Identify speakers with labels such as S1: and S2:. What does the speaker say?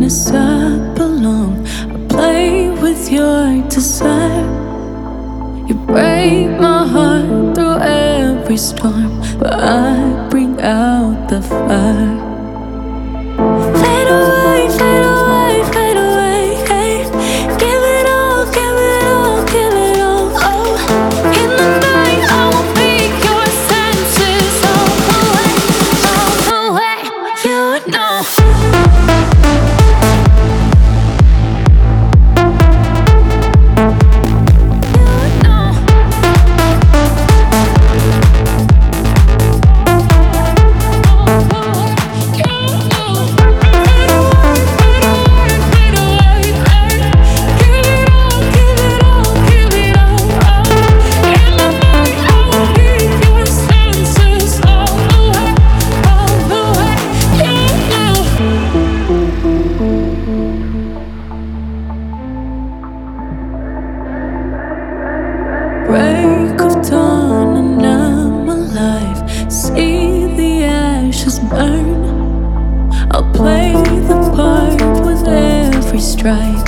S1: place I belong. I play with your desire. You break my heart through every storm, but I bring out the fire. Fade away, fade away, fade away, hey. Give it all, give it all, give it all, oh. In the night I will be your senses all the way, you know. Break of dawn and I'm alive. See the ashes burn. I'll play the part with every strike.